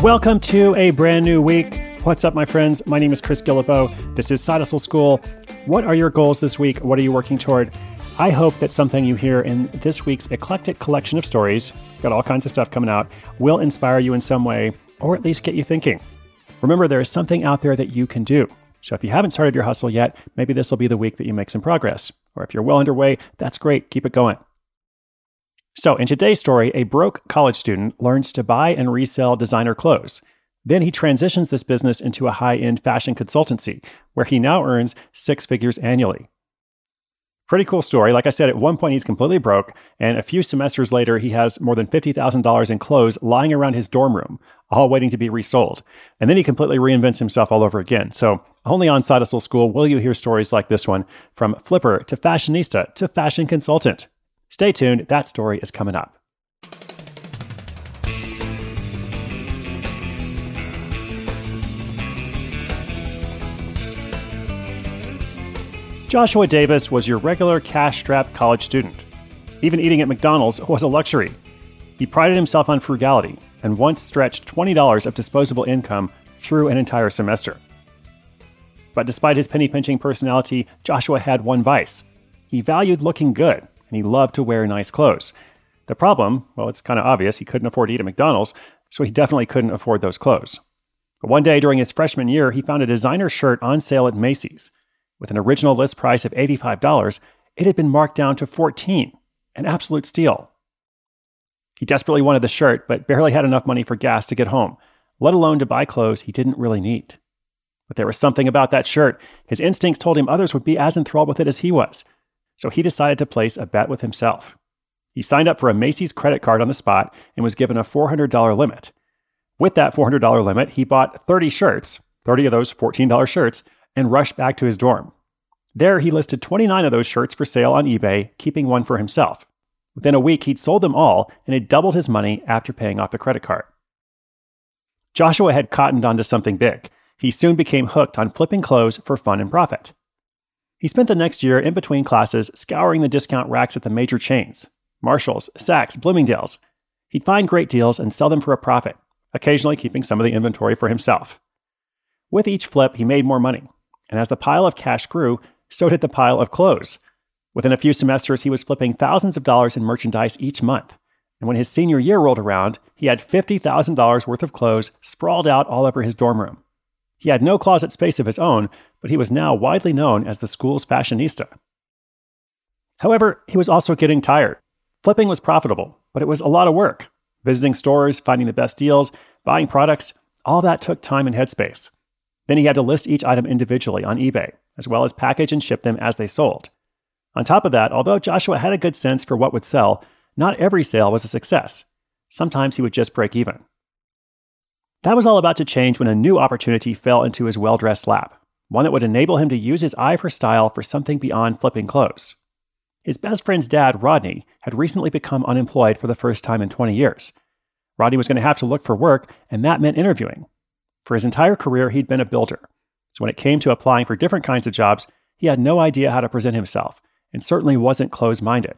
Welcome to a brand new week. What's up, my friends? My name is Chris Guillebeau. This is Side Hustle School. What are your goals this week? What are you working toward? I hope that something you hear in this week's eclectic collection of stories, got all kinds of stuff coming out, will inspire you in some way, or at least get you thinking. Remember, there is something out there that you can do. So if you haven't started your hustle yet, maybe this will be the week that you make some progress. Or if you're well underway, that's great. Keep it going. So in today's story, a broke college student learns to buy and resell designer clothes. Then he transitions this business into a high-end fashion consultancy, where he now earns 6 figures annually. Pretty cool story. Like I said, at one point he's completely broke, and a few semesters later he has more than $50,000 in clothes lying around his dorm room, all waiting to be resold. And then he completely reinvents himself all over again. So only on Side Hustle School will you hear stories like this one, from flipper to fashionista to fashion consultant. Stay tuned, that story is coming up. Joshua Davis was your regular cash-strapped college student. Even eating at McDonald's was a luxury. He prided himself on frugality and once stretched $20 of disposable income through an entire semester. But despite his penny-pinching personality, Joshua had one vice. He valued looking good, and he loved to wear nice clothes. The problem, well, it's kind of obvious. He couldn't afford to eat at McDonald's, so he definitely couldn't afford those clothes. But one day during his freshman year, he found a designer shirt on sale at Macy's. With an original list price of $85, it had been marked down to $14, an absolute steal. He desperately wanted the shirt, but barely had enough money for gas to get home, let alone to buy clothes he didn't really need. But there was something about that shirt. His instincts told him others would be as enthralled with it as he was. So he decided to place a bet with himself. He signed up for a Macy's credit card on the spot and was given a $400 limit. With that $400 limit, he bought 30 shirts, 30 of those $14 shirts, and rushed back to his dorm. There, he listed 29 of those shirts for sale on eBay, keeping one for himself. Within a week, he'd sold them all and had doubled his money after paying off the credit card. Joshua had cottoned onto something big. He soon became hooked on flipping clothes for fun and profit. He spent the next year in between classes scouring the discount racks at the major chains, Marshalls, Saks, Bloomingdale's. He'd find great deals and sell them for a profit, occasionally keeping some of the inventory for himself. With each flip, he made more money, and as the pile of cash grew, so did the pile of clothes. Within a few semesters, he was flipping thousands of dollars in merchandise each month, and when his senior year rolled around, he had $50,000 worth of clothes sprawled out all over his dorm room. He had no closet space of his own, but he was now widely known as the school's fashionista. However, he was also getting tired. Flipping was profitable, but it was a lot of work. Visiting stores, finding the best deals, buying products, all that took time and headspace. Then he had to list each item individually on eBay, as well as package and ship them as they sold. On top of that, although Joshua had a good sense for what would sell, not every sale was a success. Sometimes he would just break even. That was all about to change when a new opportunity fell into his well-dressed lap, one that would enable him to use his eye for style for something beyond flipping clothes. His best friend's dad, Rodney, had recently become unemployed for the first time in 20 years. Rodney was going to have to look for work, and that meant interviewing. For his entire career, he'd been a builder. So when it came to applying for different kinds of jobs, he had no idea how to present himself, and certainly wasn't close-minded.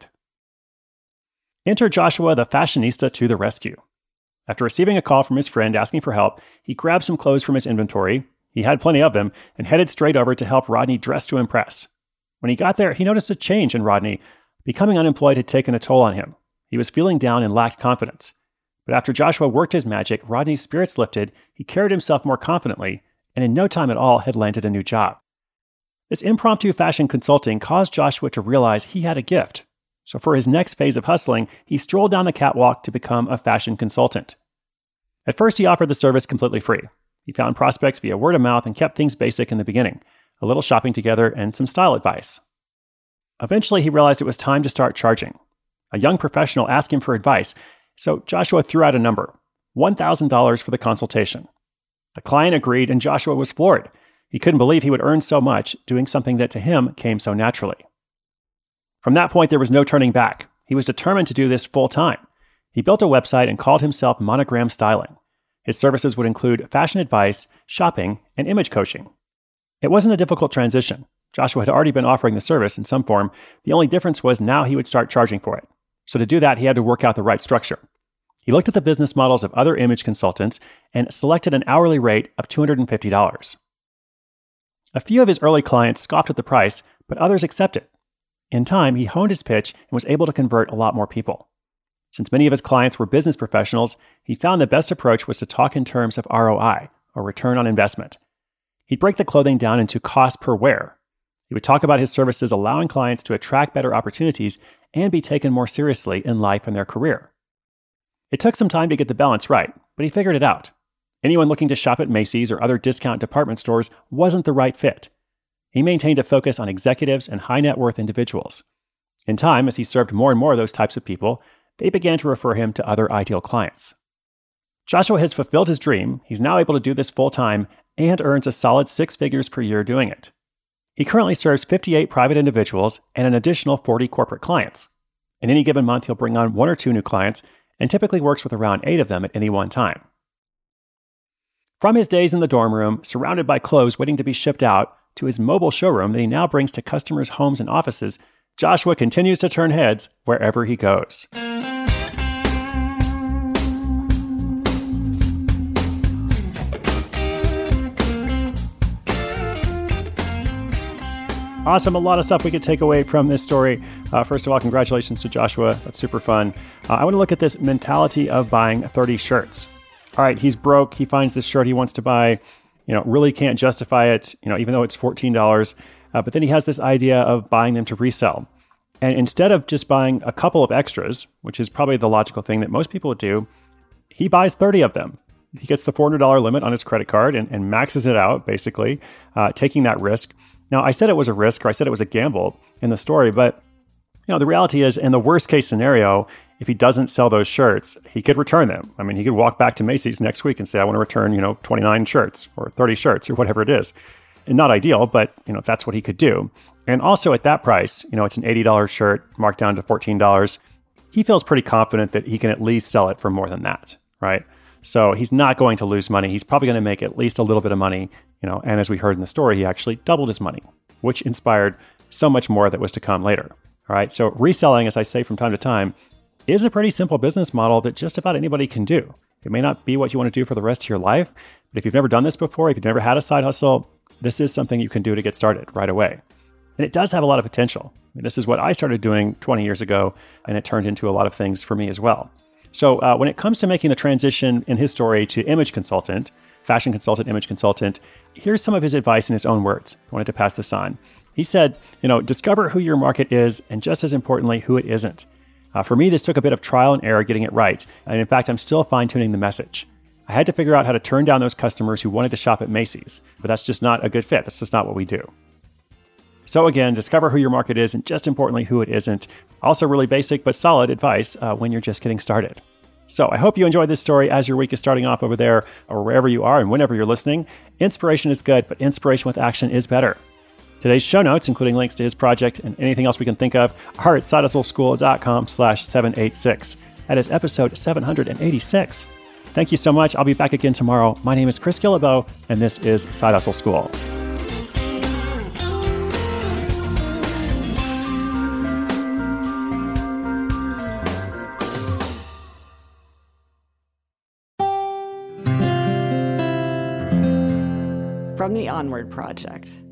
Enter Joshua the fashionista to the rescue. After receiving a call from his friend asking for help, he grabbed some clothes from his inventory, he had plenty of them, and headed straight over to help Rodney dress to impress. When he got there, he noticed a change in Rodney. Becoming unemployed had taken a toll on him. He was feeling down and lacked confidence. But after Joshua worked his magic, Rodney's spirits lifted, he carried himself more confidently, and in no time at all had landed a new job. This impromptu fashion consulting caused Joshua to realize he had a gift. So for his next phase of hustling, he strolled down the catwalk to become a fashion consultant. At first, he offered the service completely free. He found prospects via word of mouth and kept things basic in the beginning, a little shopping together and some style advice. Eventually, he realized it was time to start charging. A young professional asked him for advice, so Joshua threw out a number, $1,000 for the consultation. The client agreed, and Joshua was floored. He couldn't believe he would earn so much doing something that to him came so naturally. From that point, there was no turning back. He was determined to do this full time. He built a website and called himself Monogram Styling. His services would include fashion advice, shopping, and image coaching. It wasn't a difficult transition. Joshua had already been offering the service in some form. The only difference was now he would start charging for it. So to do that, he had to work out the right structure. He looked at the business models of other image consultants and selected an hourly rate of $250. A few of his early clients scoffed at the price, but others accepted. In time, he honed his pitch and was able to convert a lot more people. Since many of his clients were business professionals, he found the best approach was to talk in terms of ROI, or return on investment. He'd break the clothing down into cost per wear. He would talk about his services allowing clients to attract better opportunities and be taken more seriously in life and their career. It took some time to get the balance right, but he figured it out. Anyone looking to shop at Macy's or other discount department stores wasn't the right fit. He maintained a focus on executives and high net worth individuals. In time, as he served more and more of those types of people, they began to refer him to other ideal clients. Joshua has fulfilled his dream. He's now able to do this full time and earns a solid 6 figures per year doing it. He currently serves 58 private individuals and an additional 40 corporate clients. In any given month, he'll bring on 1 or 2 new clients and typically works with around 8 of them at any one time. From his days in the dorm room, surrounded by clothes waiting to be shipped out, to his mobile showroom that he now brings to customers' homes and offices, Joshua continues to turn heads wherever he goes. Awesome. A lot of stuff we could take away from this story. First of all, congratulations to Joshua. That's super fun. I want to look at this mentality of buying 30 shirts. All right, he's broke. He finds this shirt he wants to buy, really can't justify it, even though it's $14. But then he has this idea of buying them to resell. And instead of just buying a couple of extras, which is probably the logical thing that most people would do, he buys 30 of them. He gets the $400 limit on his credit card and maxes it out, basically, taking that risk. Now, I said it was a risk, or I said it was a gamble in the story, but the reality is, in the worst case scenario, if he doesn't sell those shirts, he could return them. I mean, he could walk back to Macy's next week and say, I want to return, 29 shirts or 30 shirts or whatever it is. And not ideal, but, that's what he could do. And also at that price, it's an $80 shirt marked down to $14. He feels pretty confident that he can at least sell it for more than that, right? So he's not going to lose money. He's probably going to make at least a little bit of money, and as we heard in the story, he actually doubled his money, which inspired so much more that was to come later. All right. So reselling, as I say from time to time, is a pretty simple business model that just about anybody can do. It may not be what you want to do for the rest of your life, but if you've never done this before, if you've never had a side hustle, this is something you can do to get started right away. And it does have a lot of potential. I mean, this is what I started doing 20 years ago, and it turned into a lot of things for me as well. So when it comes to making the transition in his story to image consultant, fashion consultant, image consultant, here's some of his advice in his own words. I wanted to pass this on. He said, discover who your market is, and just as importantly, who it isn't. For me, this took a bit of trial and error getting it right. And in fact, I'm still fine-tuning the message. I had to figure out how to turn down those customers who wanted to shop at Macy's, but that's just not a good fit. That's just not what we do. So again, discover who your market is, and just importantly, who it isn't. Also really basic but solid advice when you're just getting started. So I hope you enjoyed this story as your week is starting off over there or wherever you are and whenever you're listening. Inspiration is good, but inspiration with action is better. Today's show notes, including links to his project and anything else we can think of, are at sidehustleschool.com/786. That is episode 786. Thank you so much. I'll be back again tomorrow. My name is Chris Guillebeau, and this is Side Hustle School. From the Onward Project.